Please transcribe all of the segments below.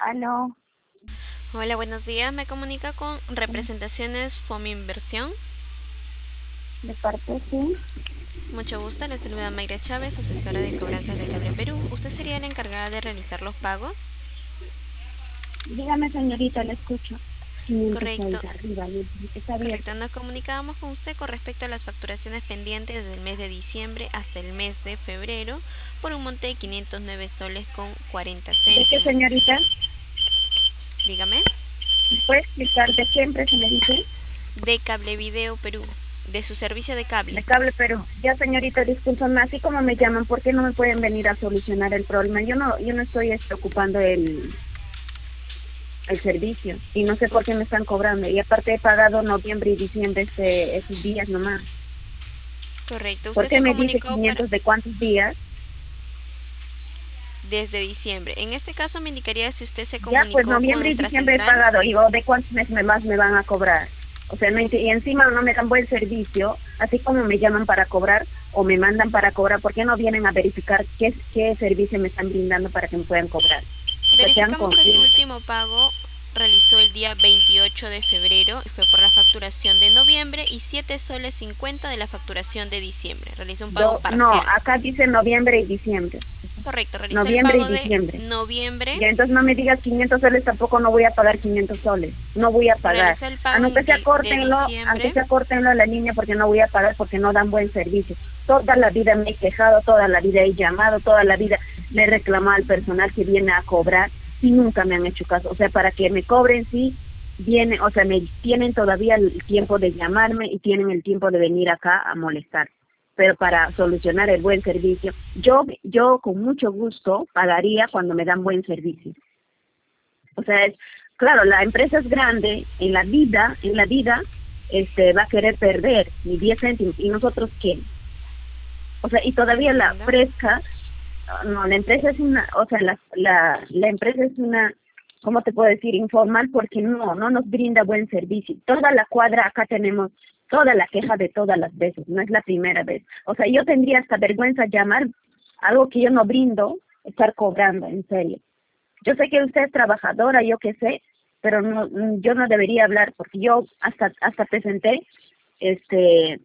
Aló, Hola, buenos días. Me comunica con mm, representaciones Inversión. de parte sí. Mucho gusto. Le saluda Mayra Chávez, asesora de cobranzas de Cable Perú. ¿Usted sería la encargada de realizar los pagos? Dígame, señorita, le escucho. 506 Correcto. arriba, está abierto. Correcto. Nos comunicábamos con usted con respecto a las facturaciones pendientes del mes de diciembre hasta el mes de febrero por un monte de 509 soles con 40 ¿De qué, céntimos. señorita? Dígame. ¿Me puede explicar de qué empresa me dice? De Cable Video Perú. De su servicio de De cable. Cable Perú. Ya, señorita, discúlpame, así como me llaman, ¿por qué no me pueden venir a solucionar el problema? Yo no estoy ocupando el servicio y no sé por qué me están cobrando. Y aparte he pagado noviembre y diciembre esos días nomás. Correcto. ¿Por Usted qué se me dice comunicó para 500 de cuántos días? desde diciembre. En este caso me indicaría si usted se Ya, pues comunicó con noviembre y nuestra diciembre he central. pagado. Digo, ¿de cuántos meses más me van a cobrar? O sea, y encima no me dan buen servicio, así como me llaman para cobrar o me mandan para cobrar, ¿por qué no vienen a verificar qué servicio me están brindando para que me puedan cobrar? O sea, sean Verificamos que su conscientes. último pago realizó el día 28 de febrero y fue por la facturación de noviembre y 7 soles 50 de la facturación de diciembre. Realizó un pago No, parcial. acá dice noviembre y diciembre. Correcto, realizó el Noviembre y pago de diciembre. noviembre, Ya, entonces no me digas 500 soles, tampoco no voy a pagar 500 soles. No voy a pagar. realizó el pago de Aunque diciembre. sea córtenlo a la niña porque no voy a pagar porque no dan buen servicio. Toda la vida me he quejado, toda la vida he llamado, toda la vida le he reclamado al personal que viene a cobrar y nunca me han hecho caso. O sea, para que me cobren, sí, viene, o sea, me tienen todavía el tiempo de llamarme y tienen el tiempo de venir acá a molestar, pero para solucionar el buen servicio, yo con mucho gusto pagaría cuando me dan buen servicio. O sea, claro, la empresa es grande, en la vida, va a querer perder ni 10 céntimos, ¿y nosotros qué? O sea, y todavía la Entiendo. fresca, no, la empresa es una, o sea, la empresa es una, ¿cómo te puedo decir? Informal porque no nos brinda buen servicio. Toda la cuadra acá tenemos toda la queja de todas las veces, no es la primera vez. O sea, yo tendría hasta vergüenza llamar algo que yo no brindo, estar cobrando, en serio. Yo sé que usted es trabajadora, yo qué sé, pero no, yo no debería hablar porque yo hasta presenté este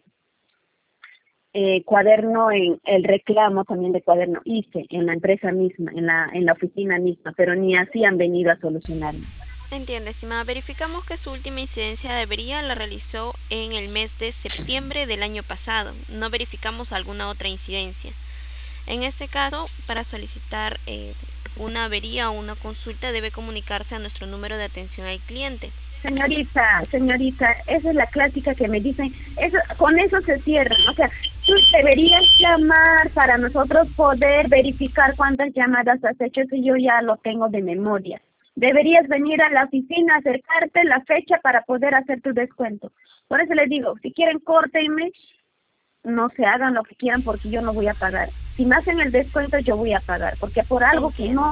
cuaderno en el reclamo también de cuaderno hice en la empresa misma, en la oficina misma, pero ni así han venido a solucionarme. Entiende, estimada. Verificamos que su última incidencia de avería la realizó en el mes de septiembre del año pasado. No verificamos alguna otra incidencia. En este caso, para solicitar una avería o una consulta debe comunicarse a nuestro número de atención al cliente. Señorita, esa es la clásica que me dicen, con eso se cierran, o sea, tú deberías llamar para nosotros poder verificar cuántas llamadas has hecho, si yo ya lo tengo de memoria. Deberías venir a la oficina, acercarte la fecha para poder hacer tu descuento. Por eso les digo, si quieren córtenme, no se hagan lo que quieran porque yo no voy a pagar. Si me hacen el descuento yo voy a pagar, porque por algo Entiendo.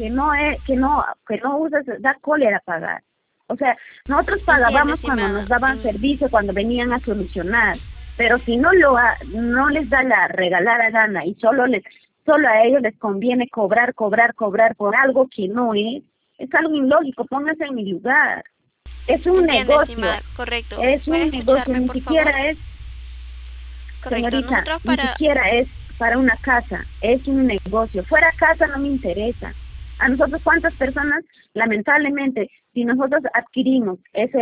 que no usas da cólera pagar. O sea, nosotros Entiendo, pagábamos cuando nos estimada. daban servicio, cuando venían a solucionar, pero si no les da la regalada gana y solo a ellos les conviene cobrar por algo que no es algo ilógico, pónganse en mi lugar. Es un Entiendo, negocio, estimada. Correcto. es ¿Puede un negocio, escucharme, ni por favor? siquiera es, Correcto. señorita, Nosotros ni para... siquiera es para una casa, es un negocio. Fuera casa no me interesa. A nosotros cuántas personas, lamentablemente, si nosotros adquirimos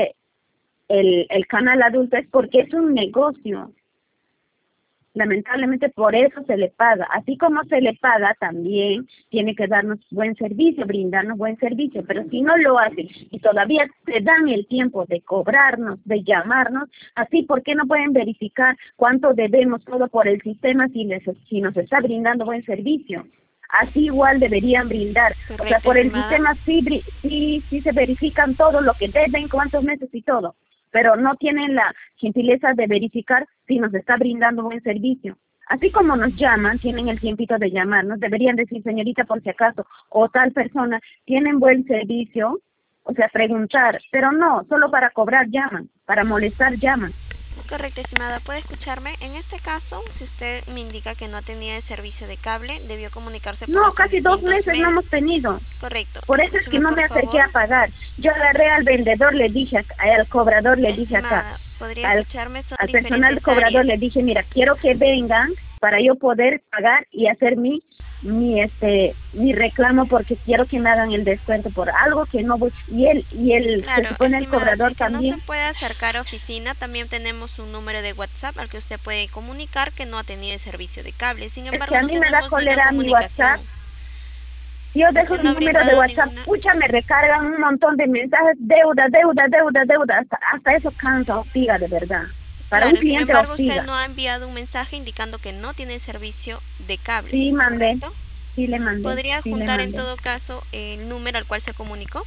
el canal adulto es porque es un negocio. Lamentablemente por eso se le paga. Así como se le paga, también tiene que darnos buen servicio, brindarnos buen servicio. Pero si no lo hace y todavía se dan el tiempo de cobrarnos, de llamarnos, así, ¿por qué no pueden verificar cuánto debemos todo por el sistema si nos está brindando buen servicio? Así igual deberían brindar. O sea, Correcto, por el estimada. sistema sí se verifican todo lo que deben, cuántos meses y todo, pero no tienen la gentileza de verificar si nos está brindando buen servicio. Así como nos llaman, tienen el tiempito de llamarnos, deberían decir, señorita, por si acaso, o tal persona, tienen buen servicio, o sea, preguntar, pero no, solo para cobrar llaman, para molestar llaman. Correcto, estimada. ¿Puede escucharme? En este caso, si usted me indica que no tenía el servicio de cable, debió comunicarse por No, los casi 2 distintos meses no medios. hemos tenido. Correcto. Por eso es que Escúcheme, no por me acerqué favor. a pagar. Yo agarré al vendedor, le dije, al cobrador le dije acá, Estimada, ¿podría al, escucharme? Son al personal diferentes cobrador áreas. le dije, mira, quiero que vengan para yo poder pagar y hacer mi reclamo porque quiero que me hagan el descuento por algo que no voy. Y se Claro, supone el estimada, si cobrador es que no se también. puede acercar a oficina, también tenemos un número de WhatsApp al que usted puede comunicar que no ha tenido el servicio de cable. Sin Es que embargo, a no mí me da tenemos ni una cólera mi WhatsApp. comunicación. Yo dejo Usted no mi ha número de brindado WhatsApp, ninguna... pucha, me recargan un montón de mensajes, deuda, deuda, deuda, deuda, hasta eso cansa, hostiga, de verdad. Para un Claro, sin cliente embargo, usted hostiga. no ha enviado un mensaje indicando que no tiene servicio de cable, Sí, mandé, ¿correcto? sí le mandé, ¿Podría sí le juntar en mandé. todo caso el número al cual se comunicó?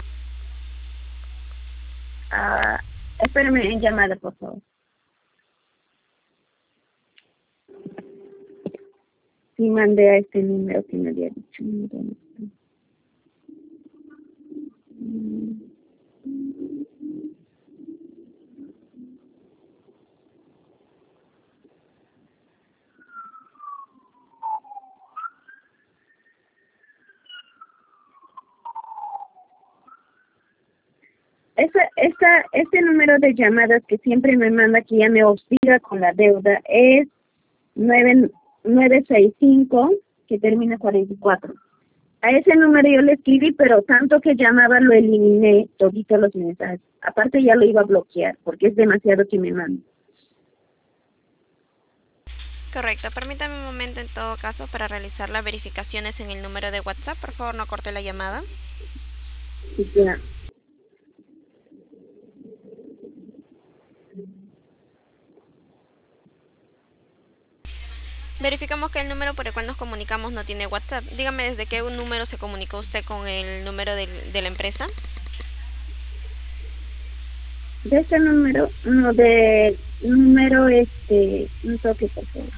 Ah, espérame en llamada, por favor. Sí, mandé a este número que me había dicho. Este número de llamadas que siempre me manda, que ya me hostiga con la deuda, es 965, que termina 44. A ese número yo le escribí, pero tanto que llamaba lo eliminé, todito los mensajes. Aparte ya lo iba a bloquear, porque es demasiado que me manda. Correcto, permítame un momento en todo caso para realizar las verificaciones en el número de WhatsApp. Por favor, no corte la llamada. Así que, Verificamos que el número por el cual nos comunicamos no tiene WhatsApp. Dígame desde qué número se comunicó usted con el número de la empresa. de ese número, un toque, por favor.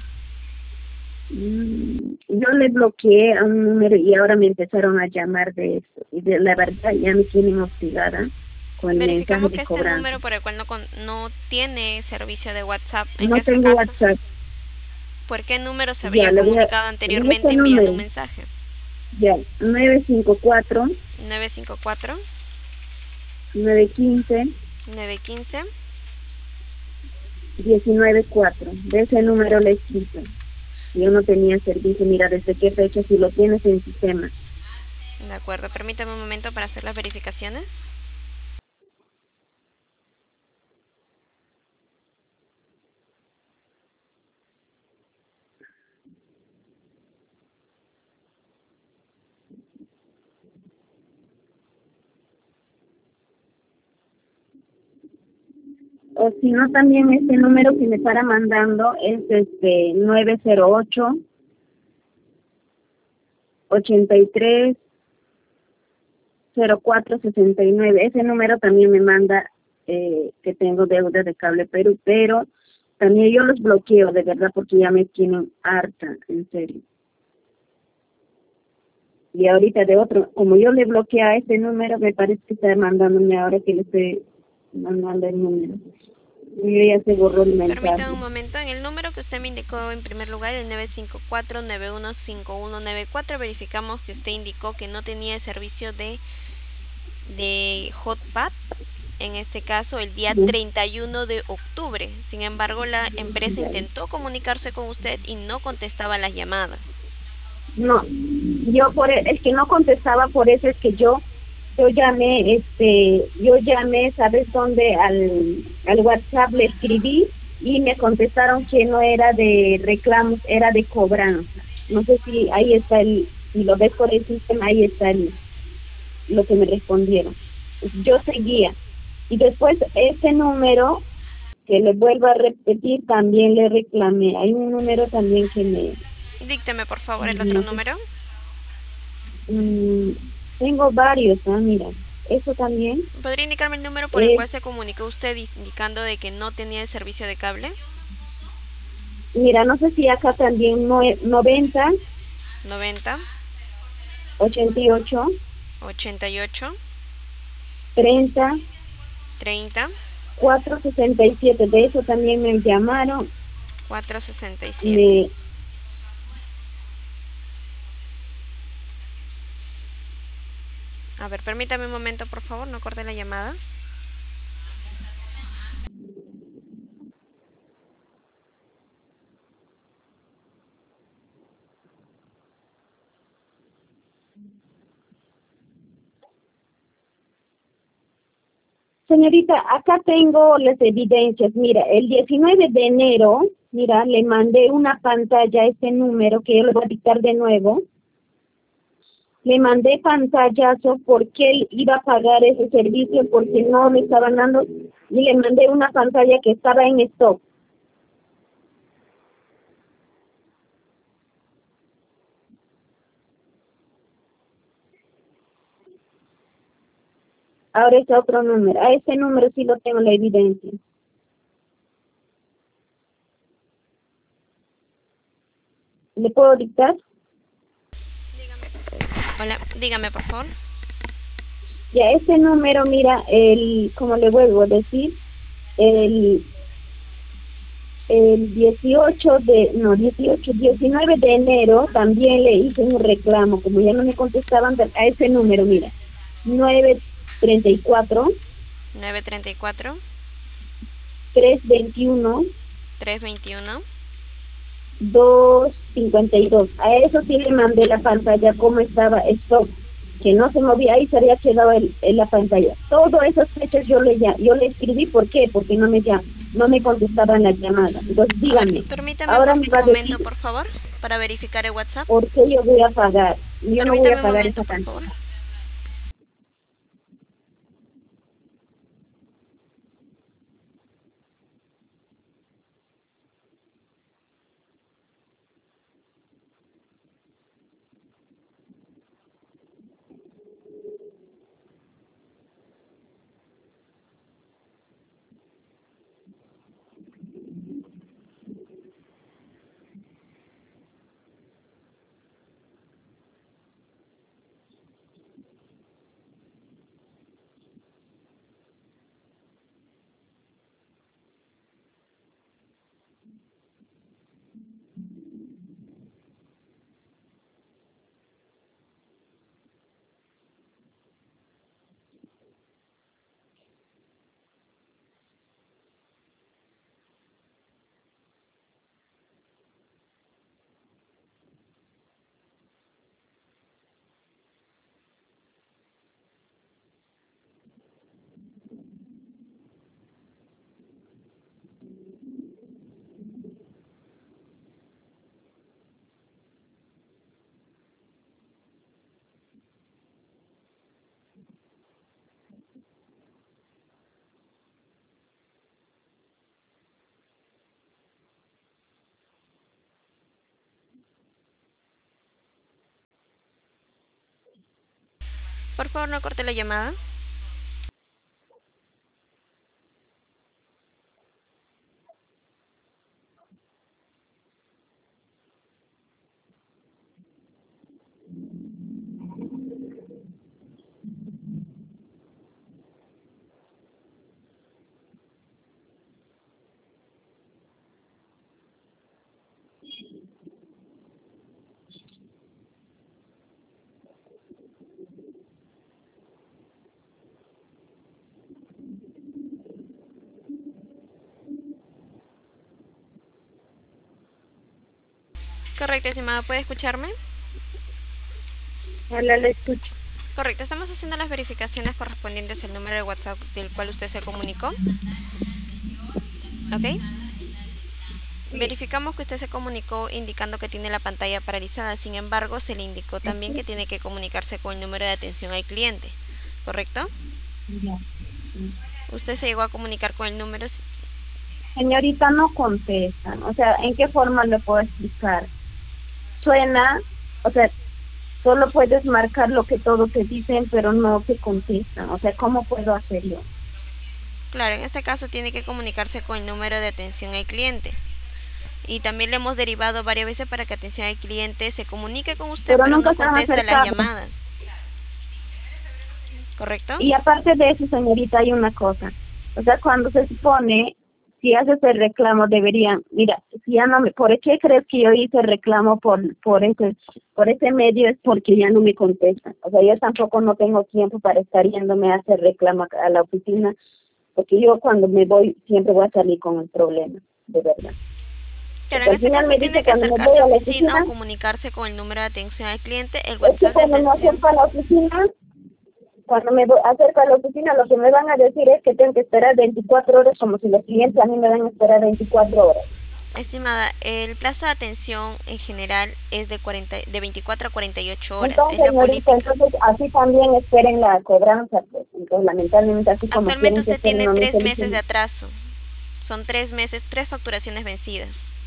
Yo le bloqueé a un número y ahora me empezaron a llamar de eso. Y de la verdad ya me tienen hostigada con el mensaje Verificamos de que este cobranza. número por el cual no tiene servicio de WhatsApp. En No este tengo caso, WhatsApp. ¿por qué número se Ya, habría comunicado le doy este anteriormente enviando un número. mensaje? Ya, 954 954 915 915. 194. De ese número le he escrito. Yo no tenía servicio. Mira, desde qué fecha, si lo tienes en sistema. De acuerdo, permítame un momento para hacer las verificaciones. O si no, también este número que me para mandando es 908 83 0469. Ese número también me manda que tengo deuda de Cable Perú, pero también yo los bloqueo, de verdad, porque ya me tienen harta, en serio. Y ahorita de otro, como yo le bloqueé a ese número, me parece que está mandándome ahora que le estoy mandando el número. Y ya se borró el mensaje. Permítame un momento. En el número que usted me indicó en primer lugar, el 954-915194, verificamos que usted indicó que no tenía el servicio de Hotpad, en este caso el día 31 de octubre. Sin embargo, la empresa intentó comunicarse con usted y no contestaba las llamadas. No, es que no contestaba, por eso es que yo llamé, ¿sabes dónde? Al WhatsApp le escribí y me contestaron que no era de reclamos, era de cobranza. No sé si ahí está si lo ves por el sistema, ahí está lo que me respondieron. Yo seguía. Y después ese número, que le vuelvo a repetir, también le reclamé. Hay un número también que me... Dícteme, por favor, el otro número. Tengo varios, mira. Eso también. ¿Podría indicarme el número por el cual se comunicó usted indicando de que no tenía el servicio de cable? Mira, no sé si acá también 90 88 88 30 30 467, de eso también me llamaron. 467. Me, A ver, permítame un momento, por favor, no corte la llamada. Señorita, acá tengo las evidencias. Mira, el 19 de enero, mira, le mandé una pantalla a este número que yo le voy a dictar de nuevo. Le mandé pantallazo porque él iba a pagar ese servicio porque no me estaban dando, y le mandé una pantalla que estaba en stock. Ahora es otro número. A ese número sí lo tengo la evidencia. ¿Le puedo dictar? Hola, dígame, por favor. Ya, ese número, mira, como le vuelvo a decir, el, el 19 de enero también le hice un reclamo, como ya no me contestaban a ese número, mira, 934 934 321 321. 252. A eso sí le mandé la pantalla cómo estaba esto, que no se movía, ahí se había quedado la pantalla. Todas esas fechas yo le escribí. ¿Por qué? Porque no me contestaban la llamada. Entonces A ver, dígame, permítame ahora me un va a momento, decir por favor, para verificar el WhatsApp. por qué yo voy a pagar. Yo no voy a Permítame un pagar momento, esa por cantidad. favor. Por favor, no corte la llamada. Correcto, estimado, ¿puede escucharme? Hola, le escucho. Correcto, estamos haciendo las verificaciones correspondientes al número de WhatsApp del cual usted se comunicó. ¿Ok? Sí, Verificamos que usted se comunicó indicando que tiene la pantalla paralizada. Sin embargo, se le indicó también que así, tiene que comunicarse con el número de atención al cliente. ¿Correcto? ya. Sí. Usted se llegó a comunicar con el número. Señorita, no contestan. O sea, ¿en qué forma le puedo explicar? Suena, o sea, solo puedes marcar lo que todos te dicen, pero no te contestan. O sea, ¿cómo puedo hacerlo? Claro, en este caso tiene que comunicarse con el número de atención al cliente. Y también le hemos derivado varias veces para que atención al cliente se comunique con usted, Pero pero nunca no se han contesta las acercado. llamadas. ¿Correcto? Y aparte de eso, señorita, hay una cosa. O sea, cuando se supone, si haces el reclamo deberían, mira, si ya no me, ¿por qué crees que yo hice el reclamo por ese medio? Es porque ya no me contestan. O sea, yo tampoco no tengo tiempo para estar yéndome a hacer reclamo a la oficina, porque yo cuando me voy siempre voy a salir con el problema, de verdad. Pero Porque en al este final caso me tiene dice que cuando me voy acercarse a a la oficina oficina, o comunicarse con el número de atención al cliente. El es que WhatsApp de cuando me atención. acerco a la oficina, cuando me acerco a la oficina, lo que me van a decir es que tengo que esperar 24 horas, como si los clientes a mí me van a esperar 24 horas. Estimada, el plazo de atención en general es de 24 a 48 horas, es Entonces, la señorita, política. entonces así también esperen la cobranza, pues. Entonces, lamentablemente, así como Actualmente quieren que usted esperen tiene a mi 3 meses de solución. atraso. Son 3 meses, 3 facturaciones vencidas.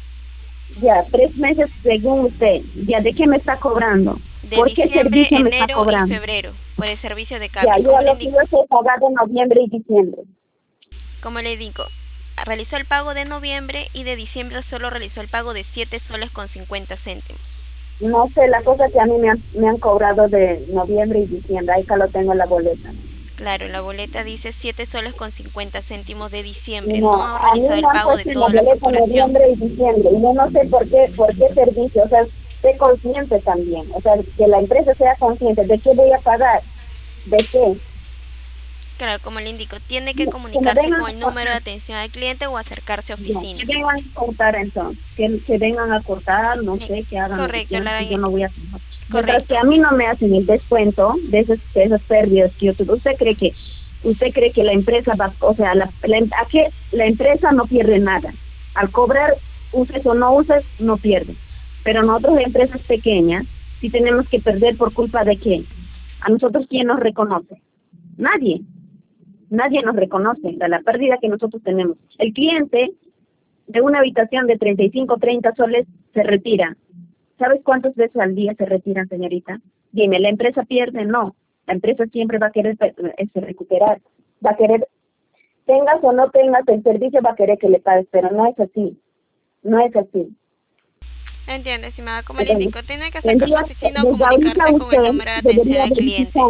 Ya, 3 meses según usted. ¿Ya de qué me está cobrando? De ¿Por qué diciembre, servicio me está enero y cobrando? febrero, por el servicio de Ya, cable. yo a lo que yo sé pagar de noviembre y diciembre. Como le digo, realizó el pago de noviembre y de diciembre solo realizó el pago de 7 soles con 50 céntimos. No sé, la cosa que a mí me han cobrado de noviembre y diciembre. Ahí acá lo tengo en la boleta. Claro, la boleta dice 7 soles con 50 céntimos de diciembre. No, No ha a mí realizado el me han pago de puesto en la toda la boleta facturación. noviembre y diciembre. Y yo no sé por qué servicio. O sea, sé consciente también. O sea, que la empresa sea consciente. ¿De qué voy a pagar? ¿De qué? Claro, como le indico, tiene que Que me comunicarse vengan con a el número de cortar. atención al cliente o acercarse a No, que oficina. vengan a cortar entonces. Que vengan a cortar, no Sí, sé, que hagan lo que correcto, quieran, que yo no voy a hacer. Mientras que correcto. a mí no me hacen el descuento de esas pérdidas que yo tuve. ¿Usted cree que la empresa va, o sea, ¿a qué? La empresa no pierde nada. Al cobrar, uses o no uses, no pierde. Pero nosotros, empresas pequeñas, sí tenemos que perder por culpa de qué. A nosotros, ¿quién nos reconoce? Nadie. Nadie nos reconoce la pérdida que nosotros tenemos. El cliente de una habitación de 35, 30 soles se retira. ¿Sabes cuántas veces al día se retiran, señorita? Dime, ¿la empresa pierde? No. La empresa siempre va a querer recuperar. Va a querer, tengas o no tengas el servicio, va a querer que le pagues, pero no es así. No es así. Entiende, estimada, como le Entonces, indico, tiene que acercarse a tendría, oficina o desde ahorita comunicarse con el usted número de atención al cliente.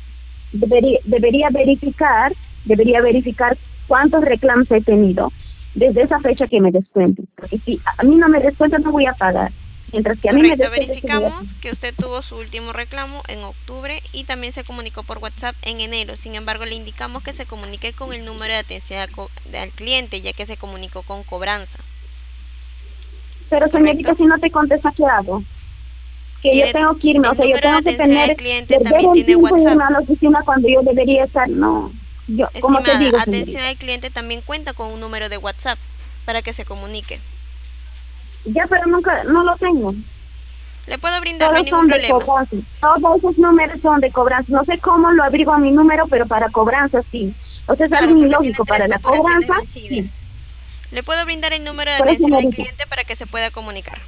debería verificar, debería verificar cuántos reclamos he tenido desde esa fecha que me descuenten. Porque si a mí no me descuentan, no voy a pagar. Mientras que a mí me Correcto, descuenten, sí voy a verificamos pagar. que usted tuvo su último reclamo en octubre y también se comunicó por WhatsApp en enero. Sin embargo, le indicamos que se comunique con el número de atención al cliente, ya que se comunicó con cobranza. Pero ¿Correcto? señorita, si no te contesta, ¿qué hago? Que yo Tiene tengo que irme, o el sea, yo número de tengo que atención al perder cliente, también el tiene tiempo y WhatsApp. irme a la oficina cuando yo debería estar. No, yo, como te Estimada, digo, atención señorita, al cliente también cuenta con un número de WhatsApp para que se comunique. ya, pero nunca, no lo tengo. Le puedo brindar, no hay Todos ningún son de problema. cobranza. Todos esos números son de cobranza. No sé cómo lo abrigo a mi número, pero para cobranza sí. O sea, es algo Claro, porque tiene ilógico. 3 Para la facturaciones cobranza, vencidas. sí. Le puedo brindar el número de Pero atención al señorita, cliente para que se pueda comunicar.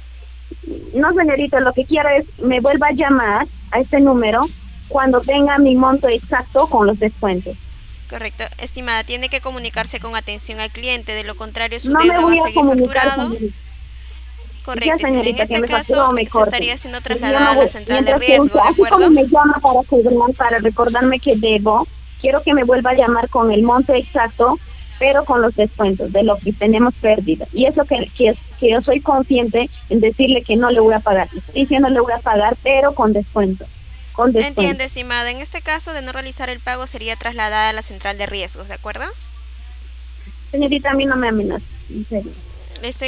no señorita, lo que quiero es me vuelva a llamar a este número cuando tenga mi monto exacto con los descuentos. Correcto. Estimada, tiene que comunicarse con atención al cliente, de lo contrario su No me deuda va voy a a seguir comunicar, facturado. señorita. Ya, Correcto, estimada. En señorita, que este me caso facturó me se corte. estaría siendo Pero yo trasladada no a la voy, central de mientras que riesgo, usted, ¿de así como acuerdo? me llama para cobrar, para recordarme que debo, quiero que me vuelva a llamar con el monto exacto, pero con los descuentos de lo que tenemos pérdida. Y eso que yo soy consciente en decirle que no le voy a pagar. Estoy diciendo le voy a pagar, pero con descuento. Con Entiende, descuento. estimada. En este caso, de no realizar el pago, sería trasladada a la central de riesgos, ¿de acuerdo? Señorita, a mí no me amenaza, en serio. Le estoy